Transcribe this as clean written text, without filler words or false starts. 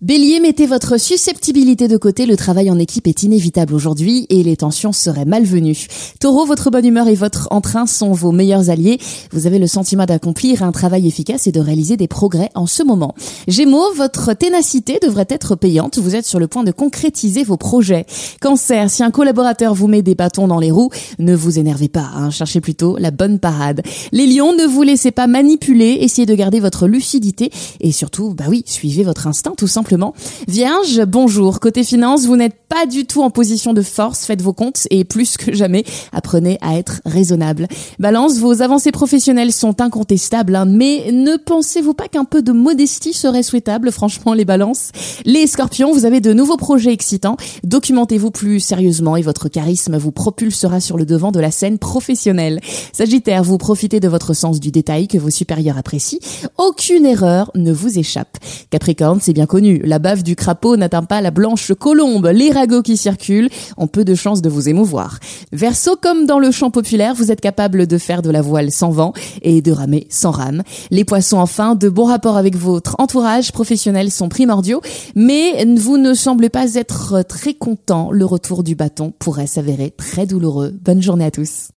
Bélier, mettez votre susceptibilité de côté, le travail en équipe est inévitable aujourd'hui et les tensions seraient malvenues. Taureau, votre bonne humeur et votre entrain sont vos meilleurs alliés. Vous avez le sentiment d'accomplir un travail efficace et de réaliser des progrès en ce moment. Gémeaux, votre ténacité devrait être payante, vous êtes sur le point de concrétiser vos projets. Cancer, si un collaborateur vous met des bâtons dans les roues, ne vous énervez pas, cherchez plutôt la bonne parade. Les lions, ne vous laissez pas manipuler, essayez de garder votre lucidité et surtout, suivez votre instinct tout simplement. Vierge, bonjour. Côté finance, vous n'êtes pas du tout en position de force. Faites vos comptes et plus que jamais, apprenez à être raisonnable. Balance, vos avancées professionnelles sont incontestables, mais ne pensez-vous pas qu'un peu de modestie serait souhaitable, franchement, les balances? Les scorpions, vous avez de nouveaux projets excitants. Documentez-vous plus sérieusement et votre charisme vous propulsera sur le devant de la scène professionnelle. Sagittaire, vous profitez de votre sens du détail que vos supérieurs apprécient. Aucune erreur ne vous échappe. Capricorne, c'est bien connu. La bave du crapaud n'atteint pas la blanche colombe. Les ragots qui circulent ont peu de chances de vous émouvoir. Verseau, comme dans le chant populaire, vous êtes capable de faire de la voile sans vent et de ramer sans rame. Les poissons, enfin, de bons rapports avec votre entourage professionnel sont primordiaux, mais vous ne semblez pas être très content. Le retour du bâton pourrait s'avérer très douloureux. Bonne journée à tous.